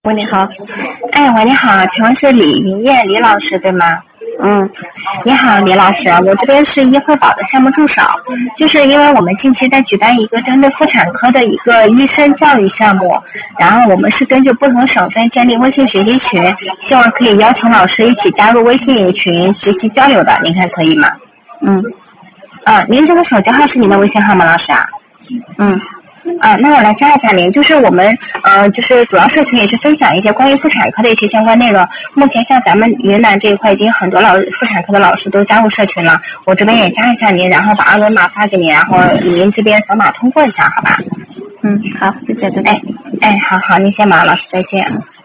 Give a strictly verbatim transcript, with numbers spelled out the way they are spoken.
喂，你好。 哎，喂，你好，请问是李云燕李老师对吗？ 嗯， 你好，李老师，我这边是医惠保的项目助手，就是因为我们近期在举办一个针对妇产科的一个医生教育项目，然后我们是根据不同省份建立微信学习群，希望可以邀请老师一起加入微信群学习交流的，您看可以吗？ 嗯。 啊，您这个手机号是您的微信号吗，老师啊？ 嗯。 啊，那我来加一下您，就是我们呃，就是主要社群也是分享一些关于妇产科的一些相关内容。目前像咱们云南这一块已经很多老妇产科的老师都加入社群了，我这边也加一下您，然后把二维码发给您，然后您这边扫码通过一下，好吧？ 嗯，好，谢谢，再见。 哎哎，好好，您先忙，老师再见。